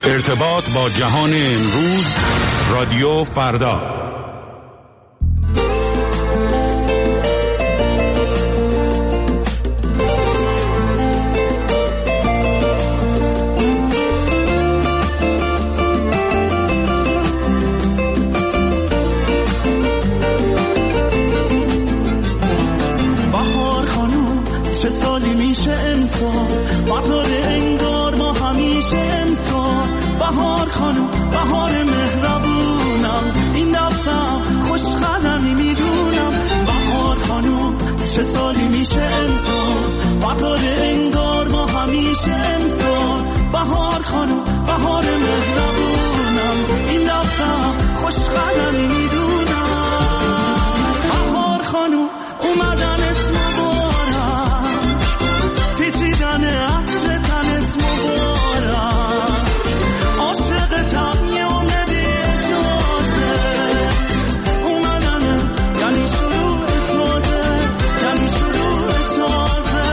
ارتباط با جهان امروز، رادیو فردا. بهار خانوم چه سالی میشه امسال، بهار انگار ما همیشه امسال. بهار خانوم بهار مهربونم، این دفعه خوش قدمی میدونم. بهار خانوم چه سالی میشه امسال، بهار انگار ما همیشه امسال. بهار خانوم بهار مهربونم، این دفعه خوش قدمی میدونم. بهار خانوم اومدنت مبارک، پیچیدن عطر تنت مبارک. عاشقتم یه عمر بی اجازه، اومدنت یعنی شروع تازه، یعنی شروع تازه.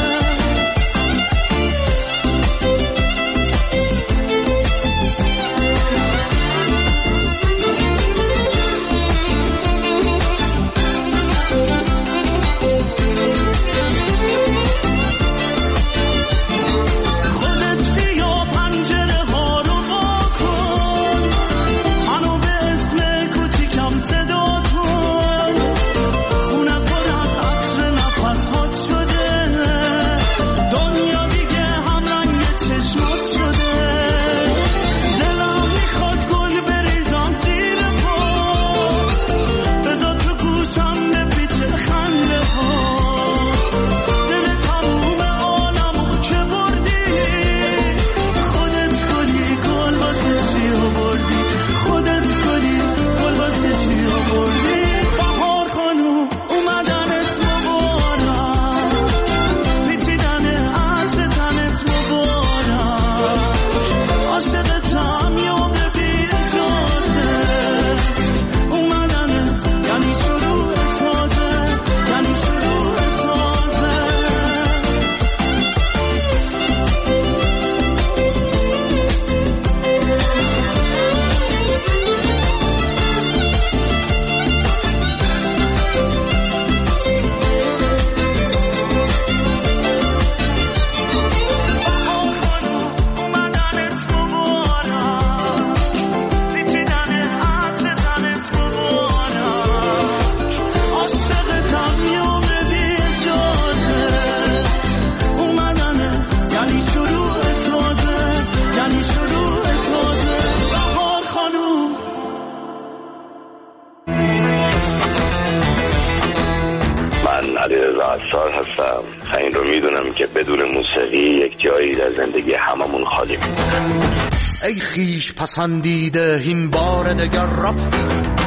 هستم. این رو میدونم که بدون موسیقی یک جایی در زندگی هممون خالی میمونه. ای خیش پسندیده این بار دگر رفتی،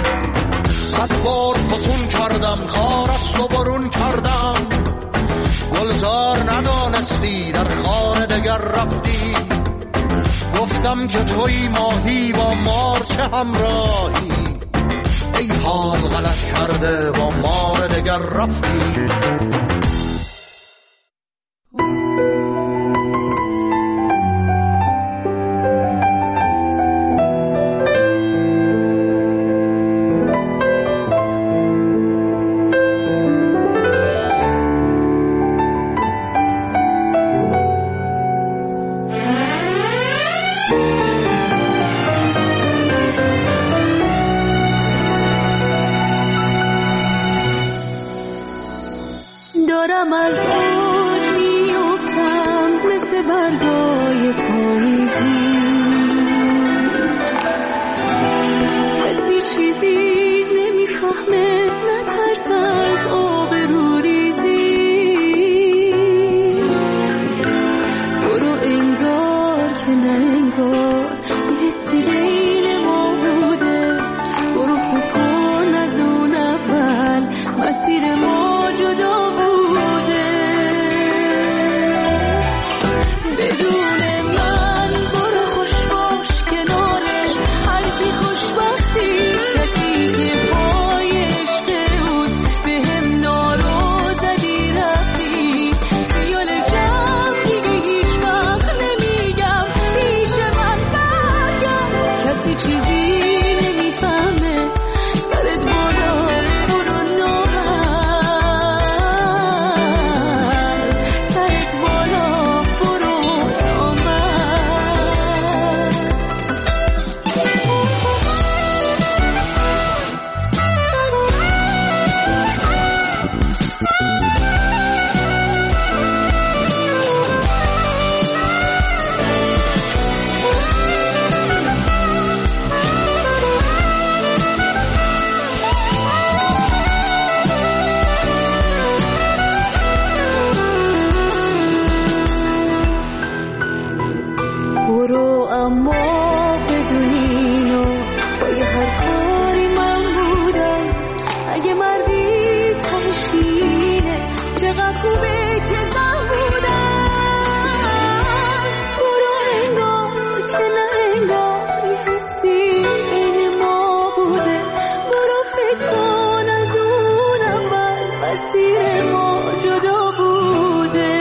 100 بار فسون کردم خارست و برون کردم. گلزار ندانستی در خانه دگر رفتی، گفتم که توی ماهی با مار چه همراهی. ای حال غلط کرده با مار دگر رفتی. دارم از اوج میافتم مثل برگای پاییزی، کسی چیزی نمیفهمه نترس از آبروریزی. برو انگار که نه انگار یه حسی بین ما بوده، برو فکر کن از اون اول مسیر ما جدا بوده. بدون من برو خوش باش کنارش، هرچی خوشبختی کسی که پای عشق بود به هم نارو زدی رفتی. خیال جمع دیگه هیچ وقت نمیگم پیش من برو اما بدونینو پای هر کاری من بودم. اگه مردی تهشینه چقدر خوبه که زن بودم. برو انگار که نه انگار حسی این ما بوده. برو فکر کن از اون اول مسیر ما جدا بوده.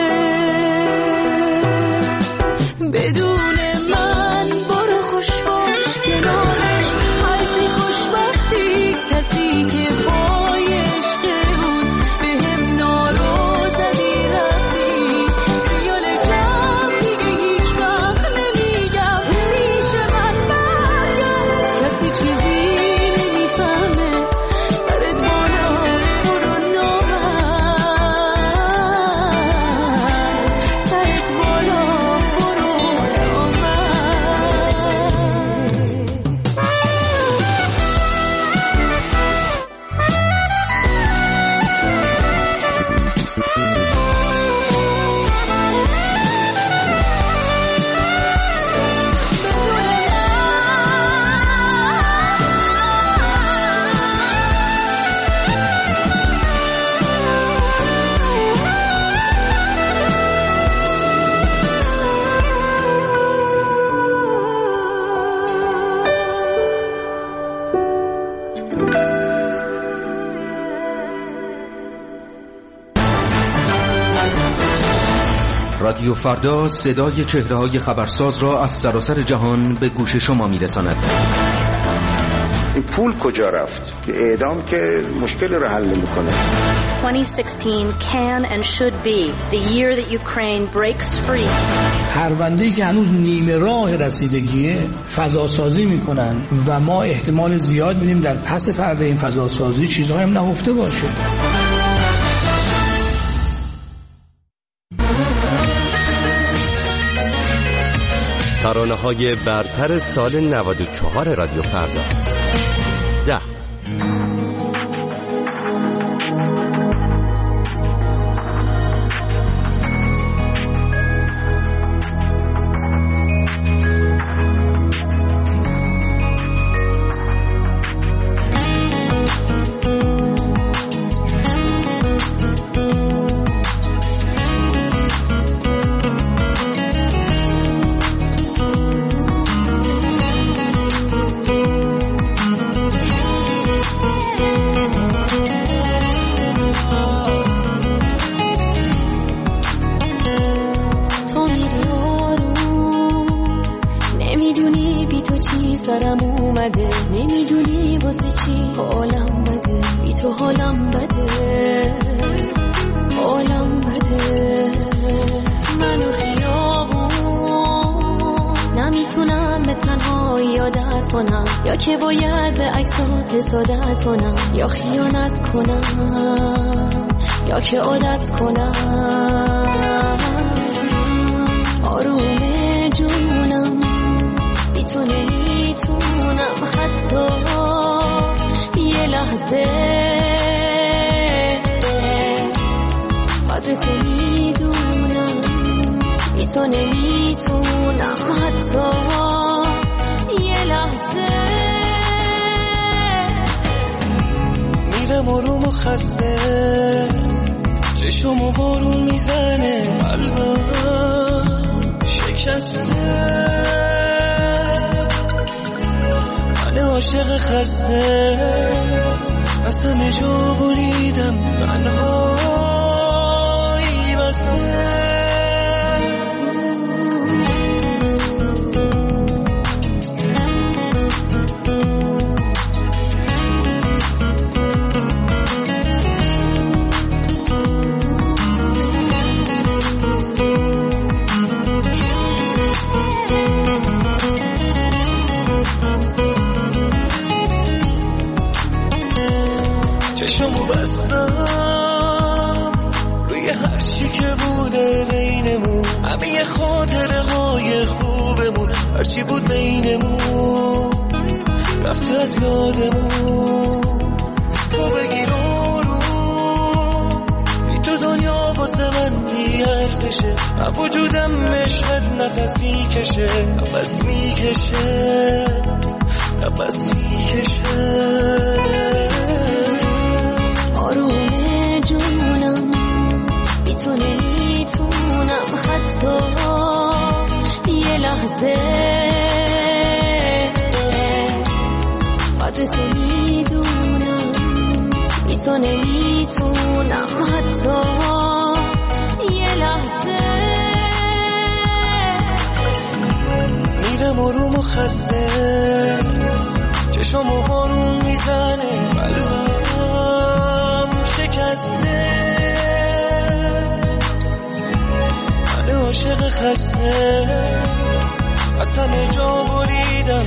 بدون من برو خوش باش کنارش حرفی خوشبختی کسی که پای عشق بود به هم نارو زدی رفتی. خیال جمع دیگه هیچ وقت نمیگم پیش من برگرد. کسی چیزی نمیفهمه سرت بالا برو نامرد. سرت بالا برو رادیو فردا صدای چهره‌های خبرساز را از سراسر جهان به گوش شما می‌رساند. این پول کجا رفت؟ اعدام که مشکل رو حل نمی‌کنه. 2016 can and should be the year that Ukraine breaks free. پرونده‌ای که هنوز نیمه راه رسیدگیه فضاسازی می‌کنن و ما احتمال زیاد می‌بینیم در پس پرده این فضاسازی چیزهایی هم نهفته باشه. ترانه‌های برتر سال 94 رادیو فردا 10. نمیدونی واسه چی حالم بده. بی تو حالم بده. حالم بده. منو خیابون نمیتونم به تنهایی عادت کنم. یا که باید به عکسات حسادت کنم. یا خیانت کنم. یا که عادت کنم. آروم جونم بی تو نمیتونم حتی یه لحظه. قدر تو میدونم بی تو نمیتونم حتی یه لحظه. میرم آروم و خسته چشم و بارون میزنه قلبم شکسته. عاشق خسته از همه جا بریدم تنهایی بسته. چشمو بستم روی هر چی که بوده بینمون. همه خاطره های خوبمون هرچی بود بینمون رفته از یادمون. تو بگیر آروم بی تو دنیا واسه من بی ارزشه، من وجودم عشقت نفس میکشه، نفس میکشه، نفس میکشه. آروم جونم بی تو نمیتونم حتی یه لحظه قدر تو میدونم، بی تو نمیتونم حتی یه لحظه. میرم آروم و خسته، چشم و بارون میزنه، قلبم شکسته، من عاشق خسته، از همه جا بریدم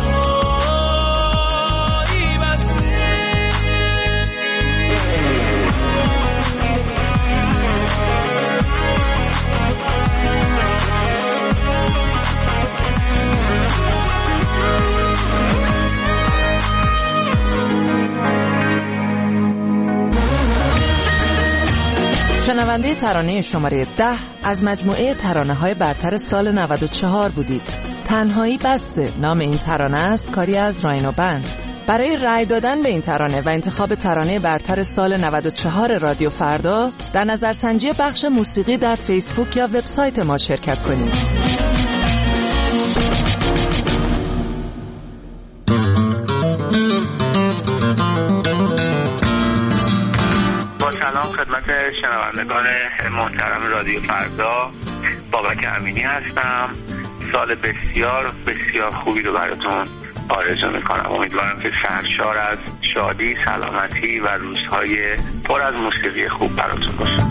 تنهایی بسته. شنونده ترانه شماره 10 از مجموعه ترانه‌های برتر سال 94 بودید. تنهایی بسته نام این ترانه است، کاری از راینو بند. برای رأی دادن به این ترانه و انتخاب ترانه برتر سال 94 رادیو فردا در نظرسنجی بخش موسیقی در فیسبوک یا وبسایت ما شرکت کنید. سلام خدمت شنوندگان محترم رادیو فردا، بابک امینی هستم. سال بسیار بسیار خوبی رو براتون آرزو میکنم. امیدوارم که سرشار از شادی، سلامتی و روزهای پر از موسیقی خوب براتون باشه.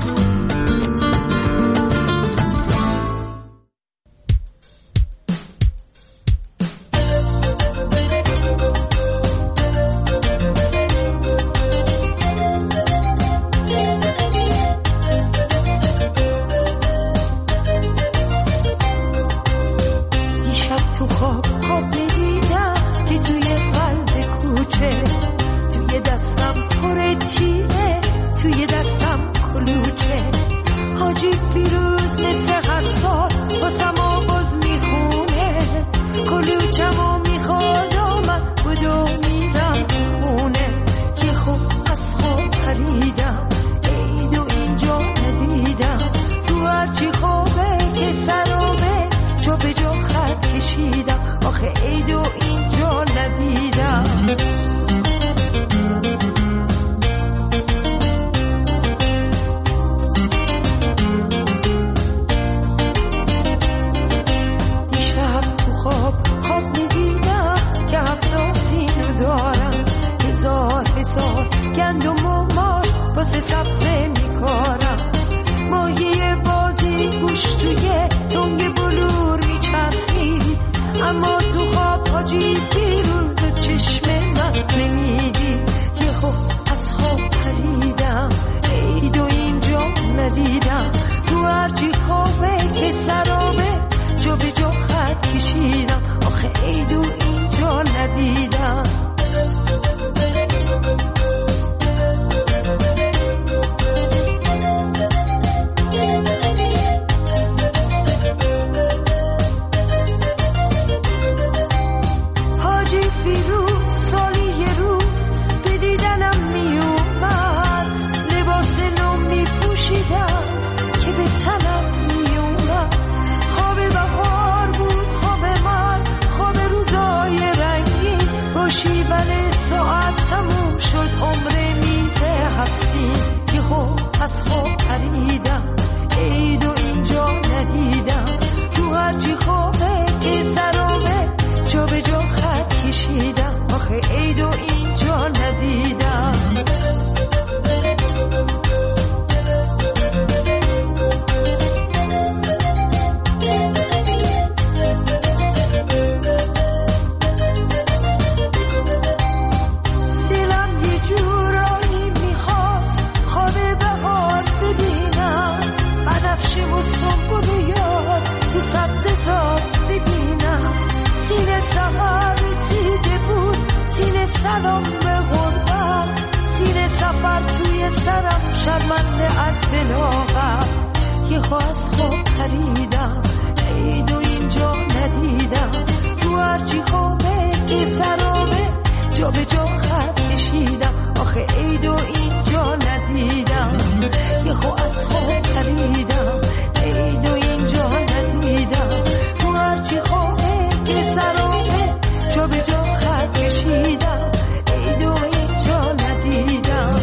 یه خواست خوب پریدم عید و اینجا ندیدم تو هرچی خوبه که سرابه جا به جا خط کشیدم آخه عید و اینجا ندیدم یه خواست خوب پریدم عید و اینجا ندیدم تو هرچی خوبه که سرابه جا به جا خط کشیدم عید و اینجا ندیدم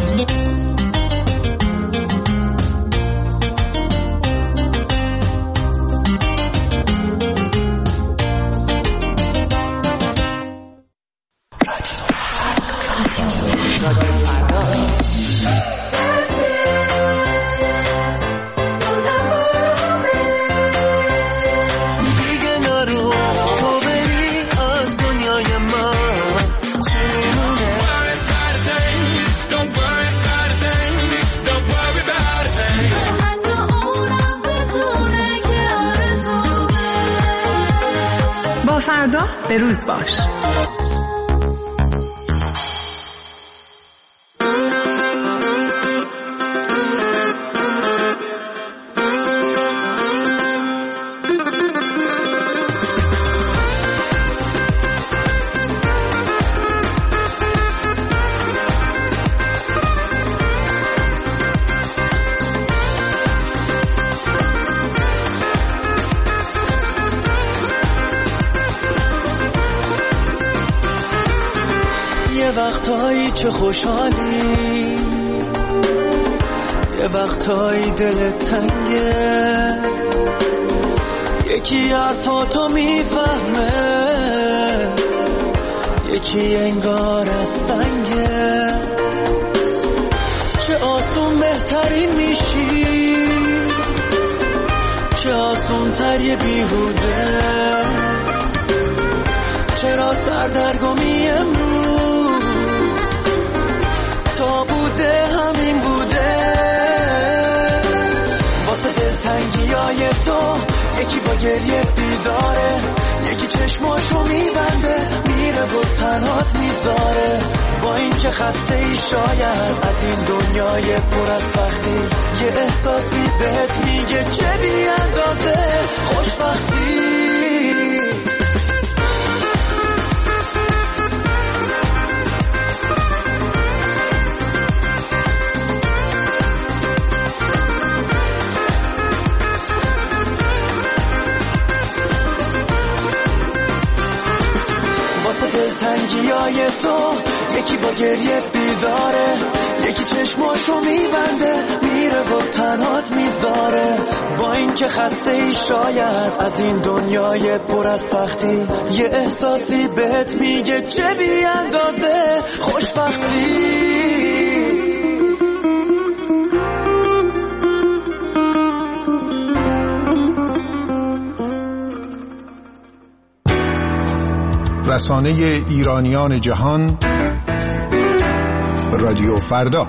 فردا به روز باش. یه وقتایی چه خوشحالی یه وقتایی دلت تنگه یکی حرفاتو میفهمه یکی انگار از سنگه چه آسون بهترین میشی چه آسون تر یه بیهوده چرا سردرگمی امروز تا بوده همین بوده واسه دلتنگیای تو یکی با گریه بیداره یکی چشماشو میبنده میره و تنهات میذاره با این که خسته ای شاید از این دنیای پر از سختی یه احساسی بهت میگه چه بی اندازه خوشبختی دلتنگیای تو یکی با گریه بیداره یکی چشماشو میبنده میره و تنهات میذاره با این که خسته ای شاید از این دنیای پر از سختی یه احساسی بهت میگه چه بی اندازه خوشبختی رسانه ایرانیان جهان رادیو فردا.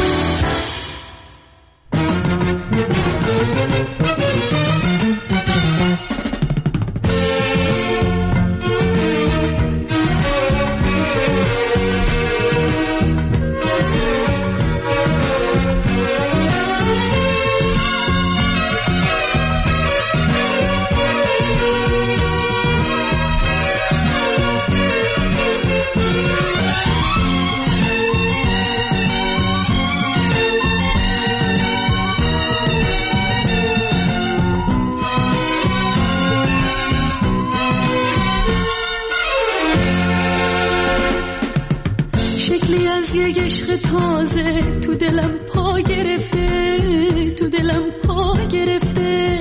تازه تو دلم پا گرفته تو دلم پا گرفته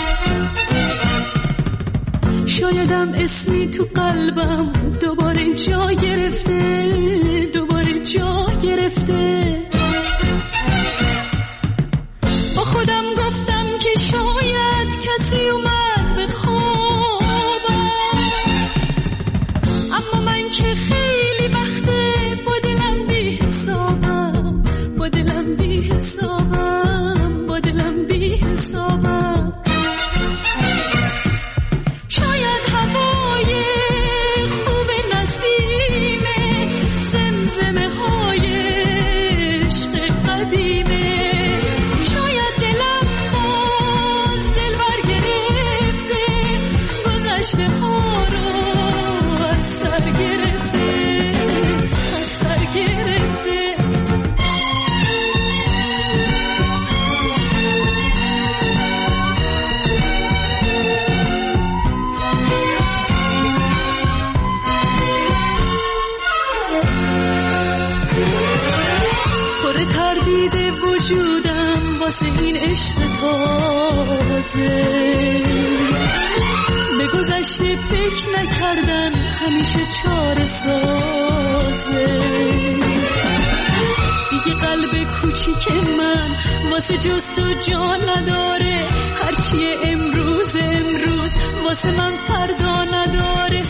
شایدم اسمی تو قلبم دوباره جا گرفته دوباره جا گرفته با خودم گفتم که شاید کسی اومد به خوابم اما من که خیلی وقته با دلم بی حسابم با دلم بی حسابم با دلم بی حسابم شاید هوای خوب نسیم زمزمه های واسه این عشق تازه. به گذشته فکر نکردن همیشه چاره سازه. دیگه قلب کوچیک من واسه جز تو جان نداره. هرچی امروز واسه من فردا نداره.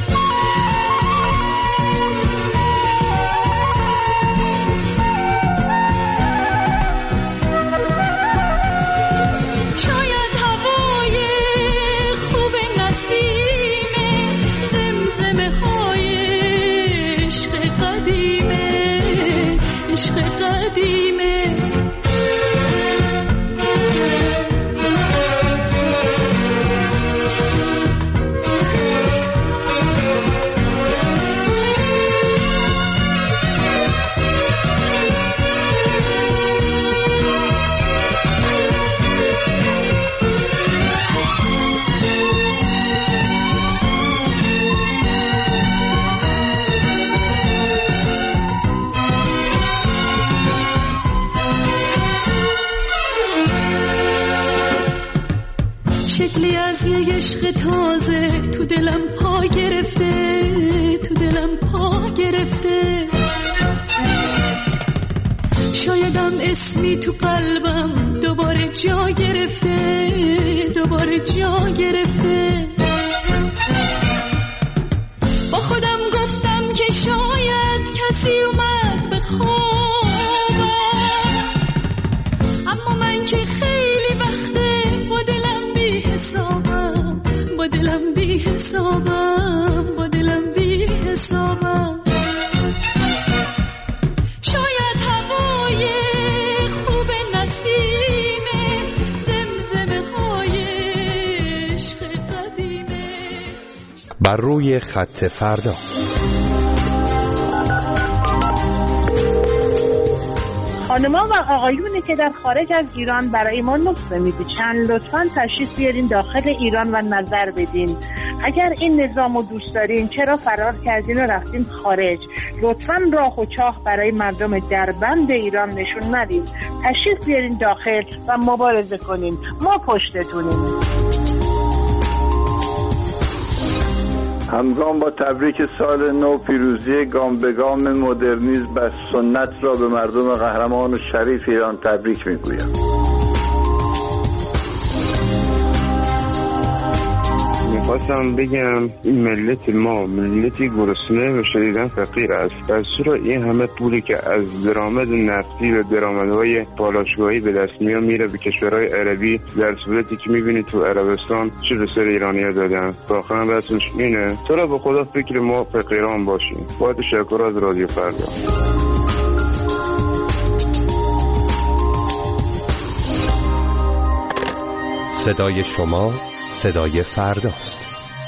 شاید هوای خوب نسیمه، زمزمه های عشق قدیمه، عشق قدیمه. شکلی از یه عشق تازه تو دلم پا گرفته، تو دلم پا گرفته. شایدم اسمی تو قلبم دوباره جا گرفته، دوباره جا گرفته. با خودم گفتم که شاید کسی اومد به خوابم، اما من که خیلی وقته با دلم بی حسابم، با دلم بی حسابم، با دلم بی حسابم. شاید هوای خوب نسیمه، زمزمه های عشق قدیمه. بر روی خط فردا. خانما و آقایونی که در خارج از ایران برای ما نسخه می‌پیچند، لطفاً تشریف بیارین داخل ایران و نظر بدین. اگر این نظام رو دوست دارین چرا فرار کردین و رفتین خارج؟ لطفاً راه و چاه برای مردم دربند ایران نشون ندید. تشریف بیارین داخل و مبارزه کنین. ما پشتتونیم. همگام با تبریک سال نو، پیروزی گام به گام مدرنیسم و سنت را به مردم قهرمان و شریف ایران تبریک میگویم. میخواستم بگم این ملت ما ملتی گرسنه و شدیداً فقیر است. پس چرا این همه پولی که از درآمد نفتی و درآمدهای پالایشگاهی به دست میره به کشورهای عربی، در صورتی که میبینی تو عربستان چه به سر ایرانی‌ها دادن؟ واقعا بسش اینه. تو را به خدا فکر ما فقیران باشیم. با تشکر از رادیو فردا. صدای شما صدای فرداست.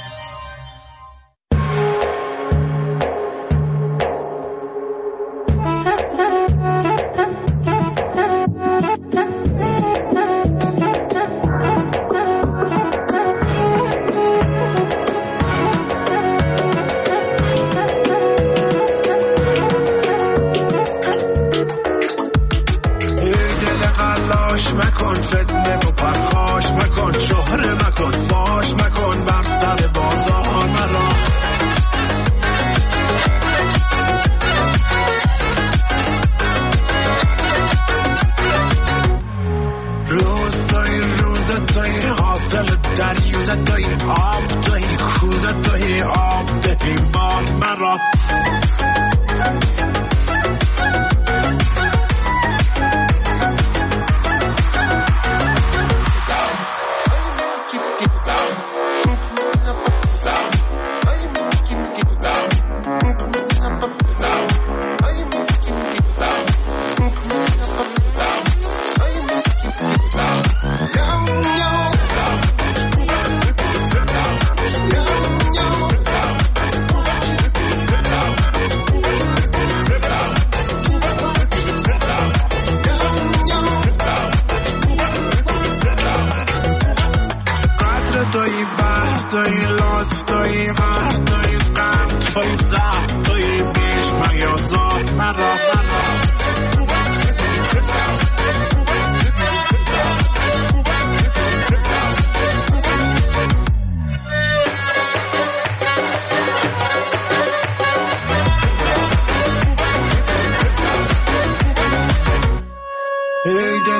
مکن فتنه و پرخاش مکن، شهره مکن، فاش مکن، بر سر بازار مرا. روز توی حاصل دریوزه توی آب توی کوزه توی آب دهی بار مرا.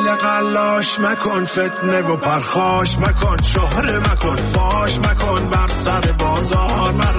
دل قلاش مکن، فتنه و پرخاش مکن، شهره مکن، فاش مکن، بر سر بازار